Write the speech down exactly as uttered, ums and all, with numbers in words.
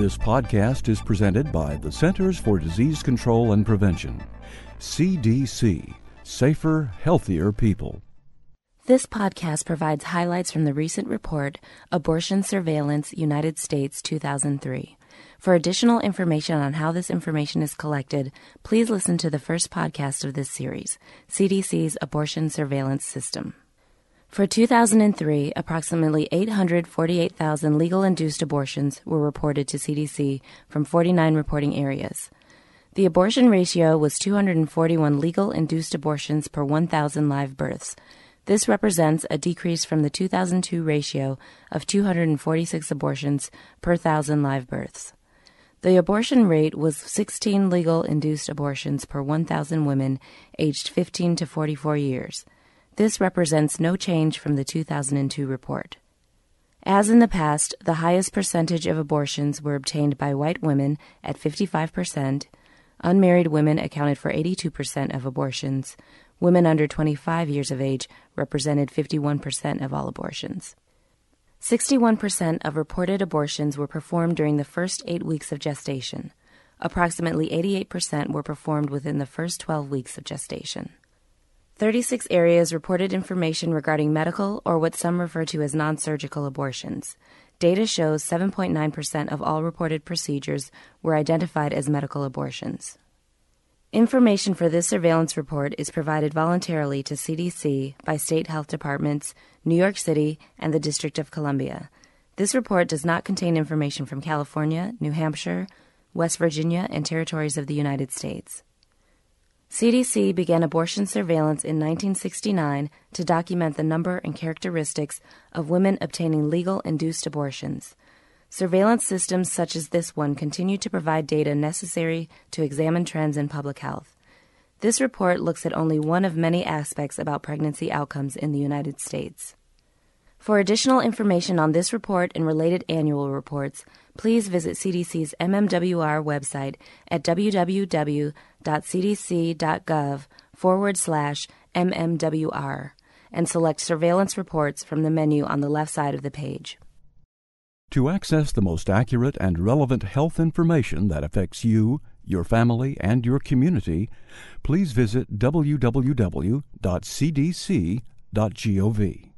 This podcast is presented by the Centers for Disease Control and Prevention. C D C, Safer, Healthier People. This podcast provides highlights from the recent report, Abortion Surveillance, United States, two thousand three. For additional information on how this information is collected, please listen to the first podcast of this series, C D C's Abortion Surveillance System. For two thousand three, approximately eight hundred forty-eight thousand legal-induced abortions were reported to C D C from forty-nine reporting areas. The abortion ratio was two hundred forty-one legal-induced abortions per one thousand live births. This represents a decrease from the two thousand two ratio of two hundred forty-six abortions per one thousand live births. The abortion rate was sixteen legal-induced abortions per one thousand women aged fifteen to forty-four years. This represents no change from the two thousand two report. As in the past, the highest percentage of abortions were obtained by white women at fifty-five percent, unmarried women accounted for eighty-two percent of abortions, women under twenty-five years of age represented fifty-one percent of all abortions. sixty-one percent of reported abortions were performed during the first eight weeks of gestation. Approximately eighty-eight percent were performed within the first twelve weeks of gestation. thirty-six areas reported information regarding medical or what some refer to as non-surgical abortions. Data shows seven point nine percent of all reported procedures were identified as medical abortions. Information for this surveillance report is provided voluntarily to C D C by state health departments, New York City, and the District of Columbia. This report does not contain information from California, New Hampshire, West Virginia, and territories of the United States. C D C began abortion surveillance in nineteen sixty-nine to document the number and characteristics of women obtaining legal-induced abortions. Surveillance systems such as this one continue to provide data necessary to examine trends in public health. This report looks at only one of many aspects about pregnancy outcomes in the United States. For additional information on this report and related annual reports, please visit C D C's M M W R website at www.cdc.gov forward slash MMWR and select Surveillance Reports from the menu on the left side of the page. To access the most accurate and relevant health information that affects you, your family, and your community, please visit w w w dot c d c dot gov.